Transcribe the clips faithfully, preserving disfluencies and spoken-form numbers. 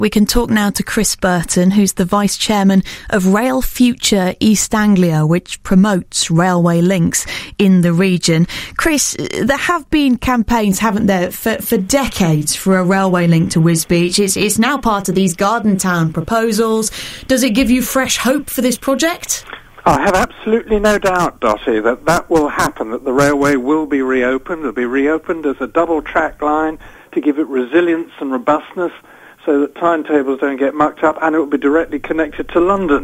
We can talk now to Chris Burton, who's the Vice Chairman of Rail Future East Anglia, which promotes railway links in the region. Chris, there have been campaigns, haven't there, for, for decades for a railway link to Wisbech. It's, it's now part of these Garden Town proposals. Does it give you fresh hope for this project? I have absolutely no doubt, Dottie, that that will happen, that the railway will be reopened. It'll be reopened as a double-track line to give it resilience and robustness, so that timetables don't get mucked up, and it will be directly connected to London.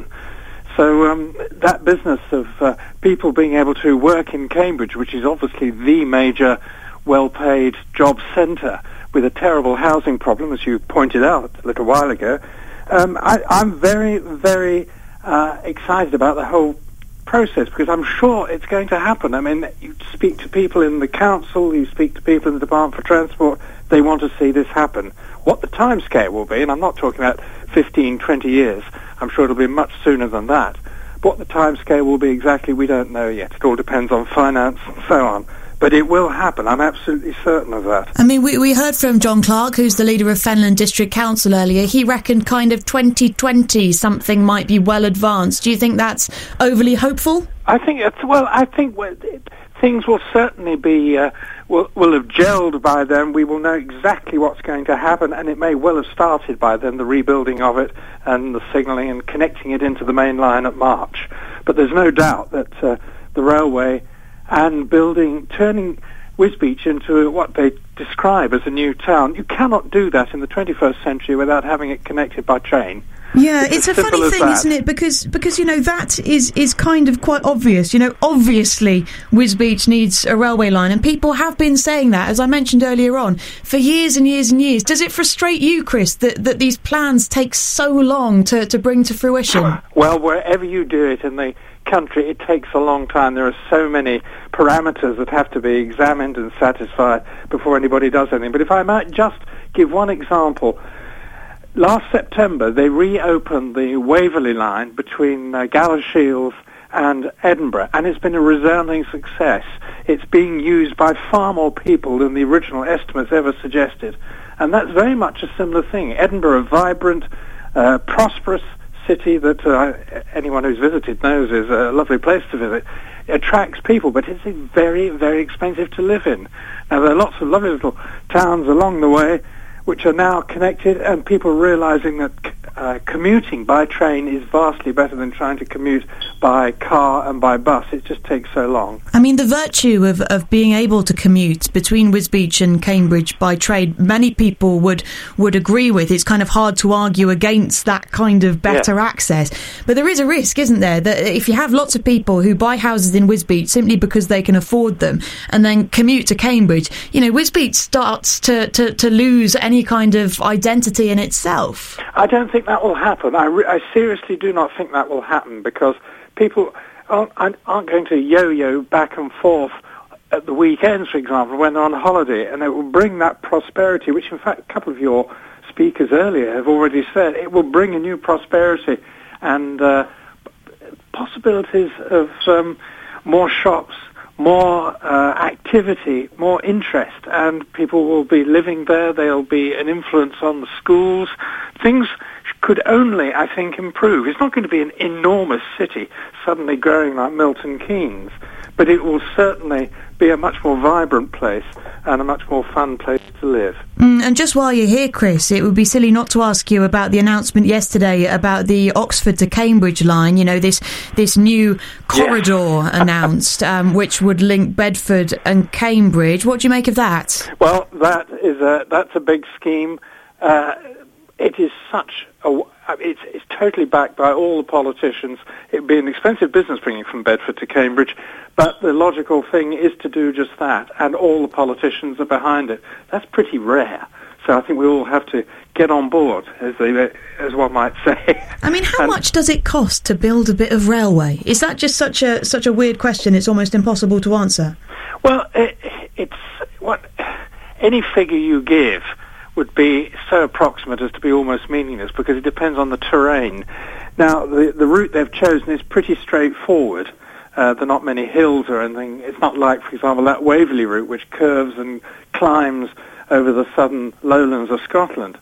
So um, that business of uh, people being able to work in Cambridge, which is obviously the major well-paid job centre with a terrible housing problem, as you pointed out a little while ago, um, I, I'm very, very uh, excited about the whole process, because I'm sure it's going to happen. I mean, you speak to people in the council, you speak to people in the Department for Transport, they want to see this happen. What the timescale will be, and I'm not talking about fifteen, twenty years, I'm sure it'll be much sooner than that. What the timescale will be exactly, we don't know yet. It all depends on finance and so on. But it will happen. I'm absolutely certain of that. I mean, we, we heard from John Clark, who's the leader of Fenland District Council earlier. He reckoned kind of twenty twenty something might be well advanced. Do you think that's overly hopeful? I think it's, well, I think well, it, things will certainly be, uh, will, will have gelled by then. We will know exactly what's going to happen, and it may well have started by then, the rebuilding of it and the signalling and connecting it into the main line at March. But there's no doubt that uh, the railway and building, turning Wisbech into what they describe as a new town, you cannot do that in the twenty-first century without having it connected by train. Yeah, it's, it's a funny thing, isn't it? Because, because you know, that is, is kind of quite obvious. You know, obviously Wisbech needs a railway line, and people have been saying that, as I mentioned earlier on, for years and years and years. Does it frustrate you, Chris, that, that these plans take so long to, to bring to fruition? Well, wherever you do it in the country, it takes a long time. There are so many parameters that have to be examined and satisfied before anybody does anything. But if I might just give one example, last September they reopened the Waverley line between uh, Galashiels and Edinburgh, and it's been a resounding success. It's being used by far more people than the original estimates ever suggested, and that's very much a similar thing. Edinburgh, a vibrant, uh, prosperous city that uh, anyone who's visited knows is a lovely place to visit, attracts people, but it's very, very expensive to live in. Now, there are lots of lovely little towns along the way which are now connected, and people realizing that uh, commuting by train is vastly better than trying to commute by car and by bus. It just takes so long. I mean, the virtue of, of being able to commute between Wisbech and Cambridge by train, many people would, would agree with. It's kind of hard to argue against that kind of better yeah. access. But there is a risk, isn't there, that if you have lots of people who buy houses in Wisbech simply because they can afford them and then commute to Cambridge, you know, Wisbech starts to, to, to lose any kind of identity in itself. I don't think that will happen. I, re- I seriously do not think that will happen, because people aren't, aren't going to yo-yo back and forth at the weekends, for example, when they're on holiday, and it will bring that prosperity, which in fact a couple of your speakers earlier have already said. It will bring a new prosperity and uh, possibilities of um, more shops, more uh, activity, more interest, and people will be living there. There'll be an influence on the schools. Things could only, I think, improve. It's not going to be an enormous city suddenly growing like Milton Keynes, but it will certainly be a much more vibrant place and a much more fun place to live. Mm, and just while you're here, Chris, it would be silly not to ask you about the announcement yesterday about the Oxford to Cambridge line, you know, this this new corridor yeah. announced, um, which would link Bedford and Cambridge. What do you make of that? Well, that is a, that's a big scheme. Uh, it is such a... It's, it's totally backed by all the politicians. It would be an expensive business bringing from Bedford to Cambridge, but the logical thing is to do just that, and all the politicians are behind it. That's pretty rare. So I think we all have to get on board, as they, as one might say. I mean, how and much does it cost to build a bit of railway? Is that just such a such a weird question? It's almost impossible to answer. Well, it, it's what any figure you give would be so approximate as to be almost meaningless, because it depends on the terrain. Now, the the route they've chosen is pretty straightforward. Uh, there are not many hills or anything. It's not like, for example, that Waverley route, which curves and climbs over the southern lowlands of Scotland.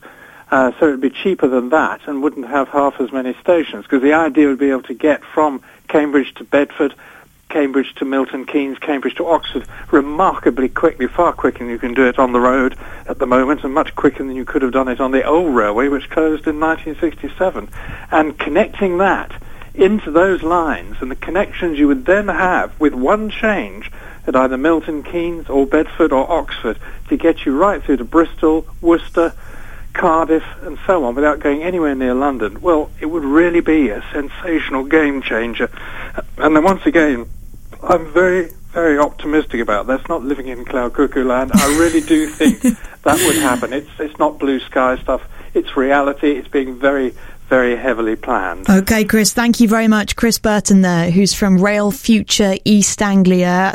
Uh, so it would be cheaper than that and wouldn't have half as many stations, because the idea would be able to get from Cambridge to Bedford, Cambridge to Milton Keynes, Cambridge to Oxford remarkably quickly, far quicker than you can do it on the road at the moment, and much quicker than you could have done it on the old railway, which closed in nineteen sixty-seven. And connecting that into those lines and the connections you would then have with one change at either Milton Keynes or Bedford or Oxford to get you right through to Bristol, Worcester, Cardiff and so on without going anywhere near London, well, it would really be a sensational game changer. And then once again, I'm very, very optimistic about this, not living in cloud cuckoo land. I really do think that would happen. It's it's not blue sky stuff. It's reality. It's being very, very heavily planned. OK, Chris, thank you very much. Chris Burton there, who's from Rail Future East Anglia.